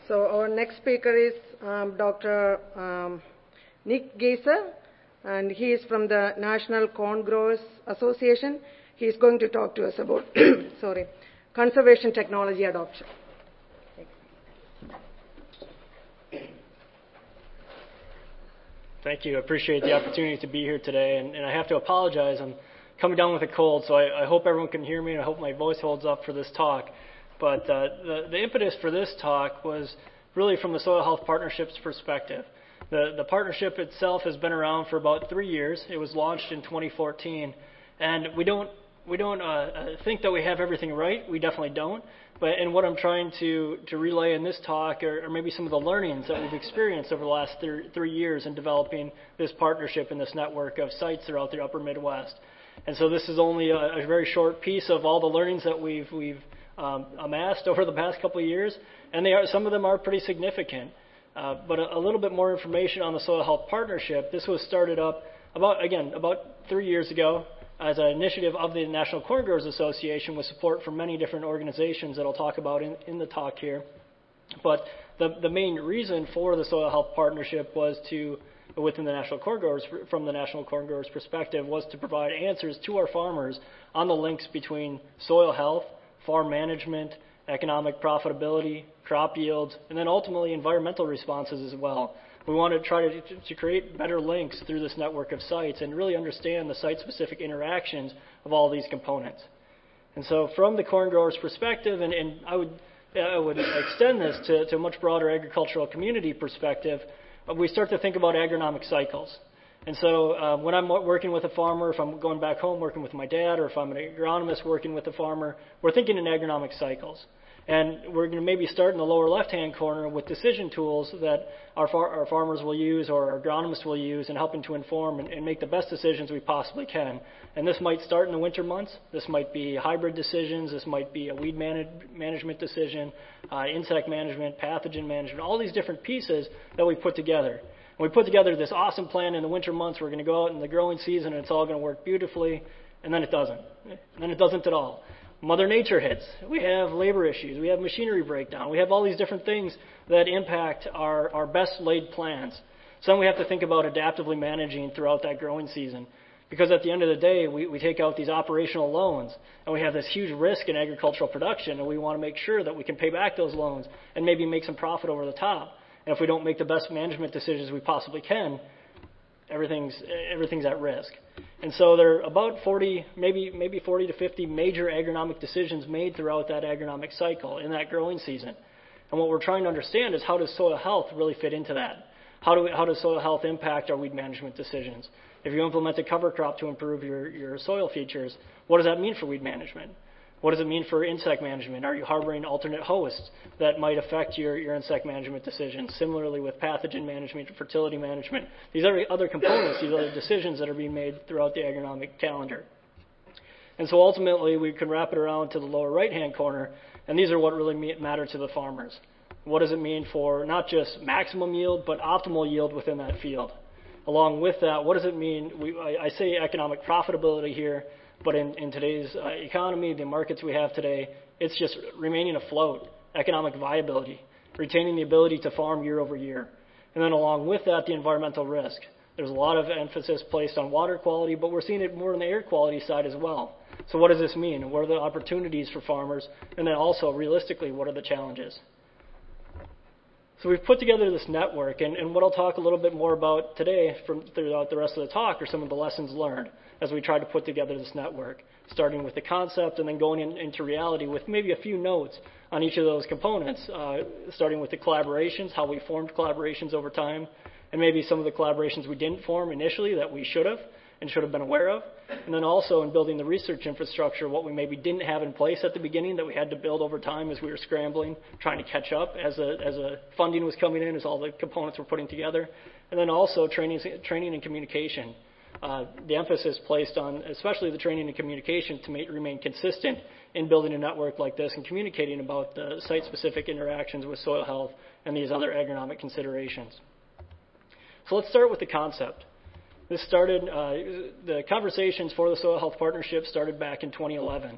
So our next speaker is Dr. Nick Geiser, and he is from the National Corn Growers Association. He is going to talk to us about conservation technology adoption. Thank you. I appreciate the opportunity to be here today, and I have to apologize. I'm coming down with a cold, so I hope everyone can hear me, and I hope my voice holds up for this talk. But the impetus for this talk was really from the Soil Health Partnership's perspective. The partnership itself has been around for about 3 years. It was launched in 2014, and we don't think that we have everything right. We definitely don't. And what I'm trying to relay in this talk are maybe some of the learnings that we've experienced over the last 3 years in developing this partnership and this network of sites throughout the Upper Midwest. And so this is only a very short piece of all the learnings that we've amassed over the past couple of years, and some of them are pretty significant. But a little bit more information on the Soil Health Partnership. This was started up about 3 years ago as an initiative of the National Corn Growers Association with support from many different organizations that I'll talk about in the talk here. But the main reason for the Soil Health Partnership was within the National Corn Growers, from the National Corn Growers perspective, was to provide answers to our farmers on the links between soil health, farm management, economic profitability, crop yields, and then ultimately environmental responses as well. We want to try to create better links through this network of sites and really understand the site-specific interactions of all these components. And so from the corn growers' perspective, and I would extend this to a much broader agricultural community perspective, we start to think about agronomic cycles. And so when I'm working with a farmer, if I'm going back home working with my dad, or if I'm an agronomist working with a farmer, we're thinking in agronomic cycles. And we're going to maybe start in the lower left-hand corner with decision tools that our farmers will use or our agronomists will use in helping to inform and make the best decisions we possibly can. And this might start in the winter months. This might be hybrid decisions. This might be a weed management decision, insect management, pathogen management, all these different pieces that we put together. And we put together this awesome plan in the winter months. We're going to go out in the growing season and it's all going to work beautifully. And then it doesn't. And then it doesn't at all. Mother Nature hits. We have labor issues. We have machinery breakdown. We have all these different things that impact our best laid plans. So then we have to think about adaptively managing throughout that growing season. Because at the end of the day, we take out these operational loans, and we have this huge risk in agricultural production, and we want to make sure that we can pay back those loans and maybe make some profit over the top. And if we don't make the best management decisions we possibly can, everything's at risk. And so there are about 40, maybe 40 to 50 major agronomic decisions made throughout that agronomic cycle in that growing season. And what we're trying to understand is, how does soil health really fit into that? How does soil health impact our weed management decisions? If you implement a cover crop to improve your soil features, what does that mean for weed management? What does it mean for insect management? Are you harboring alternate hosts that might affect your insect management decisions? Similarly with pathogen management, fertility management, these are other components, these other decisions that are being made throughout the agronomic calendar. And so ultimately we can wrap it around to the lower right-hand corner, and these are what really matter to the farmers. What does it mean for not just maximum yield, but optimal yield within that field? Along with that, what does it mean? I say economic profitability here, but in today's economy, the markets we have today, it's just remaining afloat, economic viability, retaining the ability to farm year over year. And then along with that, the environmental risk. There's a lot of emphasis placed on water quality, but we're seeing it more on the air quality side as well. So what does this mean? What are the opportunities for farmers? And then also, realistically, what are the challenges? So we've put together this network, and what I'll talk a little bit more about today throughout the rest of the talk are some of the lessons learned as we try to put together this network, starting with the concept and then going into reality with maybe a few notes on each of those components, starting with the collaborations, how we formed collaborations over time, and maybe some of the collaborations we didn't form initially that we should have been aware of, and then also in building the research infrastructure, what we maybe didn't have in place at the beginning that we had to build over time as we were scrambling, trying to catch up as funding was coming in, as all the components were putting together, and then also training and communication. The emphasis placed on especially the training and communication to remain consistent in building a network like this and communicating about the site-specific interactions with soil health and these other agronomic considerations. So let's start with the concept. This started, the conversations for the Soil Health Partnership started back in 2011.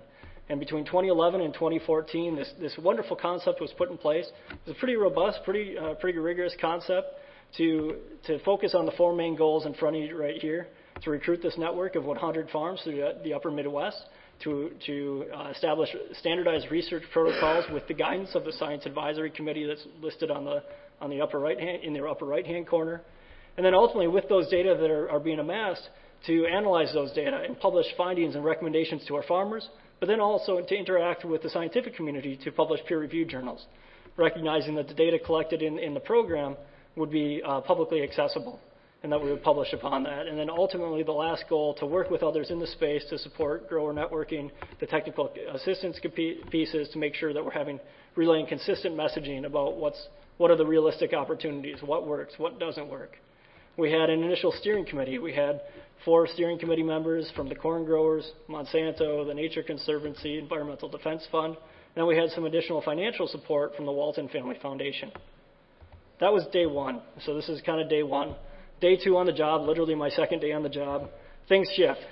And between 2011 and 2014, this wonderful concept was put in place. It was a pretty robust, pretty rigorous concept to focus on the 4 main goals in front of you right here: to recruit this network of 100 farms through the upper Midwest, to establish standardized research protocols with the guidance of the Science Advisory Committee that's listed on the upper right hand, in the upper right-hand corner, and then ultimately with those data that are being amassed, to analyze those data and publish findings and recommendations to our farmers, but then also to interact with the scientific community to publish peer-reviewed journals, recognizing that the data collected in the program would be publicly accessible, and that we would publish upon that. And then ultimately the last goal, to work with others in the space to support grower networking, the technical assistance pieces, to make sure that we're relaying consistent messaging about what are the realistic opportunities, what works, what doesn't work. We had an initial steering committee. We had 4 steering committee members from the corn growers, Monsanto, the Nature Conservancy, Environmental Defense Fund, and we had some additional financial support from the Walton Family Foundation. That was day 1. So this is kind of day 1. Day 2 on the job, literally my second day on the job, things shift.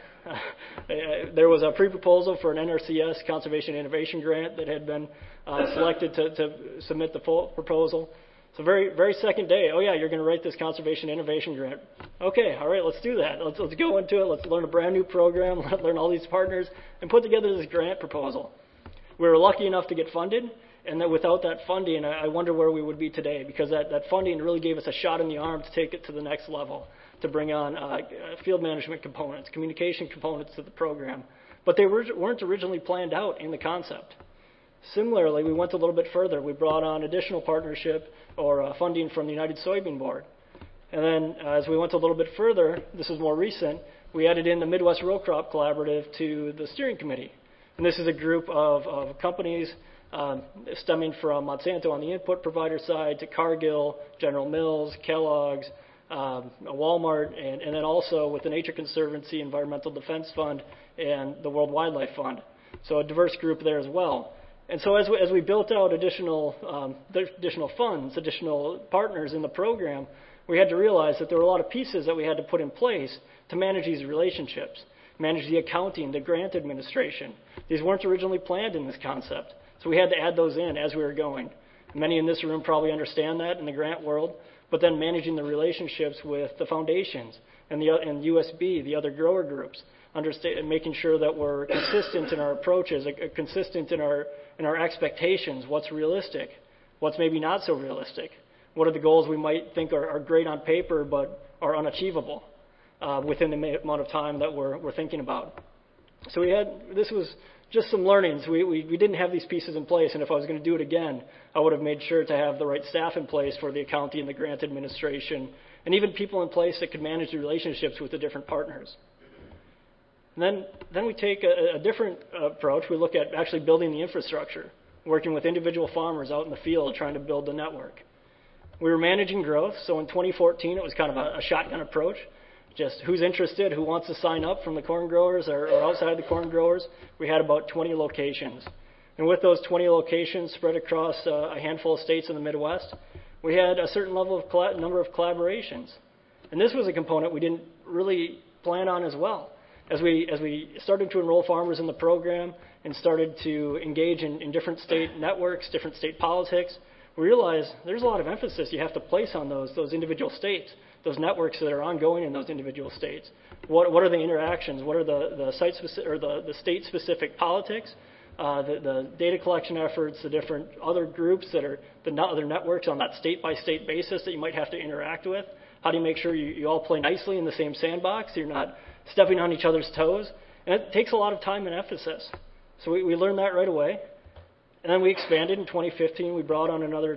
There was a pre-proposal for an NRCS Conservation Innovation Grant that had been selected to submit the full proposal. So very second day, oh yeah, you're going to write this Conservation Innovation Grant. Okay, all right, let's do that. Let's go into it. Let's learn a brand new program, learn all these partners, and put together this grant proposal. We were lucky enough to get funded, and that without that funding, I wonder where we would be today, because that funding really gave us a shot in the arm to take it to the next level, to bring on field management components, communication components to the program. But they weren't originally planned out in the concept. Similarly, we went a little bit further. We brought on additional partnership or funding from the United Soybean Board. And then as we went a little bit further, this is more recent, we added in the Midwest Row Crop Collaborative to the steering committee. And this is a group of companies stemming from Monsanto on the input provider side to Cargill, General Mills, Kellogg's, Walmart, and then also with the Nature Conservancy, Environmental Defense Fund, and the World Wildlife Fund. So a diverse group there as well. And so as we built out additional funds, additional partners in the program, we had to realize that there were a lot of pieces that we had to put in place to manage these relationships, manage the accounting, the grant administration. These weren't originally planned in this concept, so we had to add those in as we were going. Many in this room probably understand that in the grant world, but then managing the relationships with the foundations and USB, the other grower groups, and making sure that we're consistent in our approaches, consistent in our expectations, what's realistic, what's maybe not so realistic, what are the goals we might think are great on paper but are unachievable within the amount of time that we're thinking about. So this was just some learnings. We didn't have these pieces in place, and if I was going to do it again, I would have made sure to have the right staff in place for the accounting and the grant administration, and even people in place that could manage the relationships with the different partners. And then we take a different approach. We look at actually building the infrastructure, working with individual farmers out in the field trying to build the network. We were managing growth, so in 2014 it was kind of a shotgun approach. Just who's interested, who wants to sign up from the corn growers or outside the corn growers. We had about 20 locations. And with those 20 locations spread across a handful of states in the Midwest, we had a certain level of number of collaborations. And this was a component we didn't really plan on as well. As we started to enroll farmers in the program and started to engage in different state networks, different state politics, we realized there's a lot of emphasis you have to place on those individual states, those networks that are ongoing in those individual states. What are the interactions? What are the the state-specific politics? The data collection efforts, the different other groups that are the other networks on that state-by-state basis that you might have to interact with. How do you make sure you all play nicely in the same sandbox? You're not stepping on each other's toes. And it takes a lot of time and emphasis. So we learned that right away. And then we expanded in 2015. We brought on another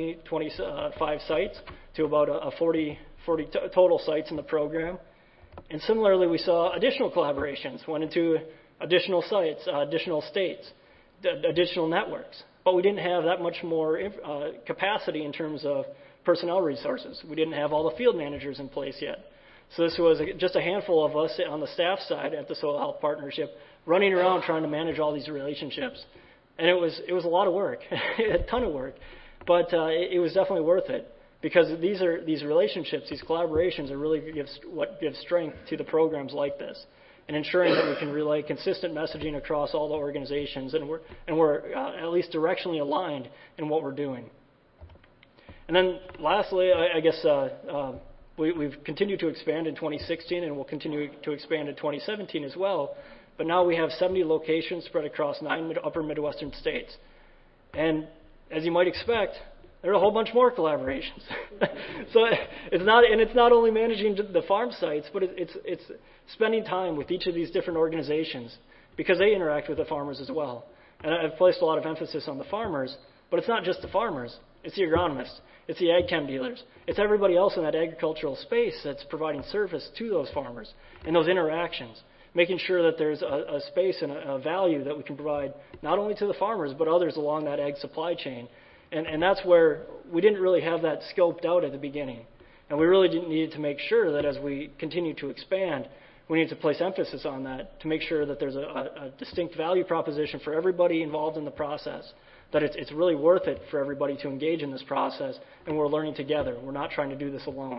25 sites to about 40 total sites in the program. And similarly, we saw additional collaborations, went into additional sites, additional states, additional networks. But we didn't have that much more capacity in terms of personnel resources. We didn't have all the field managers in place yet. So this was just a handful of us on the staff side at the Soil Health Partnership running around trying to manage all these relationships. And it was a lot of work, a ton of work, but it was definitely worth it because these relationships, these collaborations are really what gives strength to the programs like this. and ensuring that we can relay consistent messaging across all the organizations, and we're at least directionally aligned in what we're doing. And then lastly, I guess we've continued to expand in 2016, and we'll continue to expand in 2017 as well. But now we have 70 locations spread across 9 upper Midwestern states. And as you might expect, there are a whole bunch more collaborations. So it's not only managing the farm sites, but it's spending time with each of these different organizations because they interact with the farmers as well. And I've placed a lot of emphasis on the farmers, but it's not just the farmers. It's the agronomists. It's the ag chem dealers. It's everybody else in that agricultural space that's providing service to those farmers and those interactions, making sure that there's a space and a value that we can provide not only to the farmers but others along that ag supply chain. And that's where we didn't really have that scoped out at the beginning. And we really needed to make sure that as we continue to expand, we need to place emphasis on that to make sure that there's a distinct value proposition for everybody involved in the process, that it's really worth it for everybody to engage in this process, and we're learning together. We're not trying to do this alone.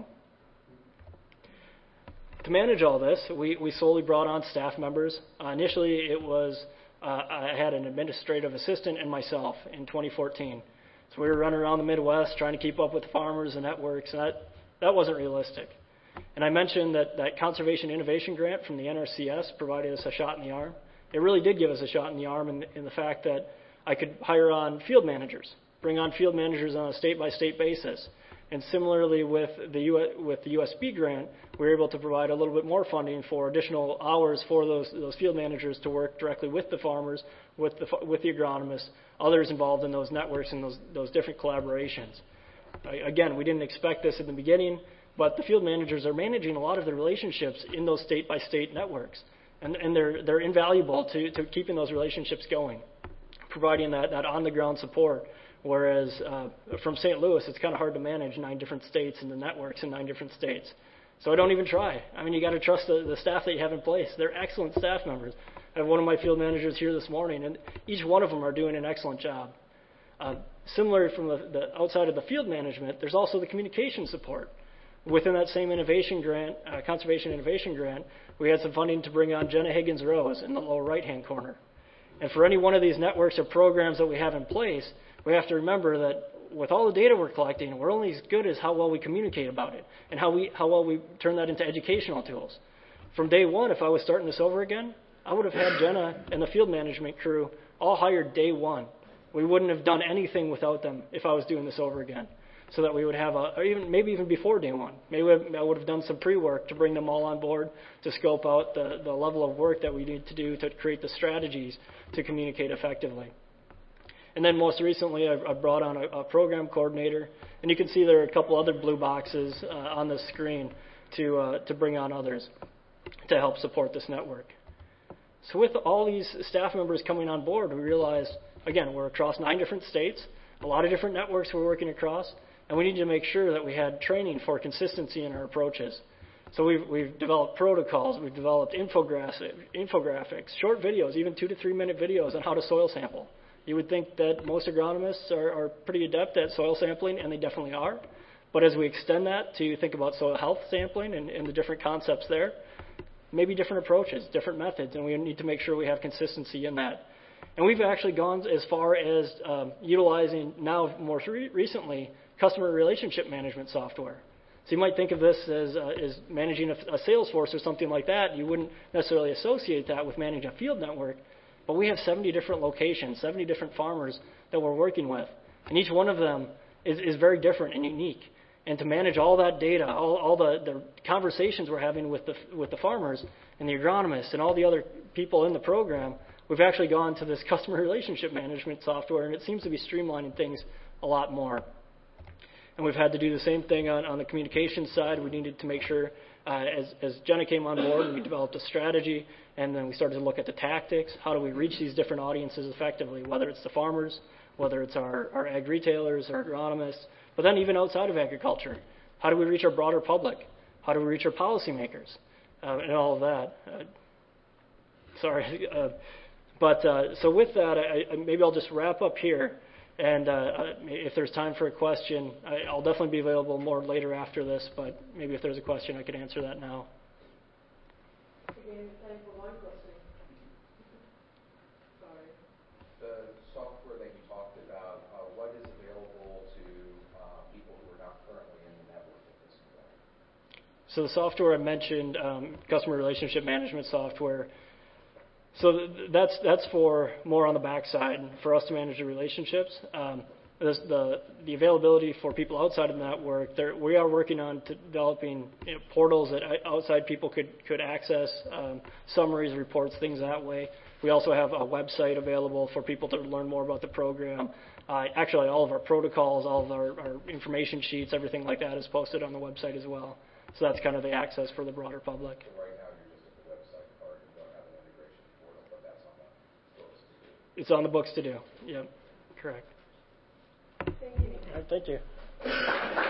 To manage all this, we solely brought on staff members. Initially, it was I had an administrative assistant and myself in 2014. So we were running around the Midwest trying to keep up with the farmers and networks, and that wasn't realistic. And I mentioned that Conservation Innovation Grant from the NRCS provided us a shot in the arm. It really did give us a shot in the arm in the fact that I could hire on field managers, bring on field managers on a state-by-state basis. And similarly with the USB grant, we were able to provide a little bit more funding for additional hours for those field managers to work directly with the farmers, with the agronomists, others involved in those networks and those different collaborations. Again, we didn't expect this in the beginning, but the field managers are managing a lot of the relationships in those state-by-state networks, and they're invaluable to keeping those relationships going, providing that on-the-ground support. Whereas from St. Louis, it's kind of hard to manage 9 different states and the networks in 9 different states. So I don't even try. I mean, you got to trust the staff that you have in place. They're excellent staff members. I have one of my field managers here this morning, and each one of them are doing an excellent job. Similar from the outside of the field management, there's also the communication support. Within that same innovation grant, Conservation Innovation Grant, we had some funding to bring on Jenna Higgins-Rose in the lower right-hand corner. And for any one of these networks or programs that we have in place, we have to remember that with all the data we're collecting, we're only as good as how well we communicate about it and how well we turn that into educational tools. From day one, if I was starting this over again, I would have had Jenna and the field management crew all hired day one. We wouldn't have done anything without them if I was doing this over again. So that we would have maybe even before day one. Maybe I would have done some pre-work to bring them all on board to scope out the level of work that we need to do to create the strategies to communicate effectively. And then most recently, I brought on a program coordinator, and you can see there are a couple other blue boxes on the screen to bring on others to help support this network. So with all these staff members coming on board, we realized, again, we're across 9 different states, a lot of different networks we're working across, and we need to make sure that we had training for consistency in our approaches. So we've developed protocols, we've developed infographics, short videos, even 2 to 3 minute videos on how to soil sample. You would think that most agronomists are pretty adept at soil sampling, and they definitely are. But as we extend that to think about soil health sampling and the different concepts there, maybe different approaches, different methods, and we need to make sure we have consistency in that. And we've actually gone as far as utilizing now more recently customer relationship management software. So you might think of this as managing a sales force or something like that. You wouldn't necessarily associate that with managing a field network. But we have 70 different locations, 70 different farmers that we're working with. And each one of them is very different and unique. And to manage all that data, all the conversations we're having with the farmers and the agronomists and all the other people in the program, we've actually gone to this customer relationship management software, and it seems to be streamlining things a lot more. And we've had to do the same thing on the communication side. We needed to make sure, as Jenna came on board, we developed a strategy, and then we started to look at the tactics. How do we reach these different audiences effectively, whether it's the farmers, whether it's our ag retailers, our agronomists, but then even outside of agriculture. How do we reach our broader public? How do we reach our policymakers? And all of that. So with that, maybe I'll just wrap up here. And if there's time for a question, I'll definitely be available more later after this, but maybe if there's a question, I could answer that now. Again, time for one. So the software I mentioned, customer relationship management software. So that's for more on the backside for us to manage the relationships. The availability for people outside of the network, we are working on developing portals that outside people could access, summaries, reports, things that way. We also have a website available for people to learn more about the program. Actually, all of our protocols, all of our information sheets, everything like that is posted on the website as well. So that's kind of the access for the broader public. So right now you're just at the website part and don't have an integration portal, but that's on the books to do. It's on the books to do. Yep, correct. Thank you. All right, thank you.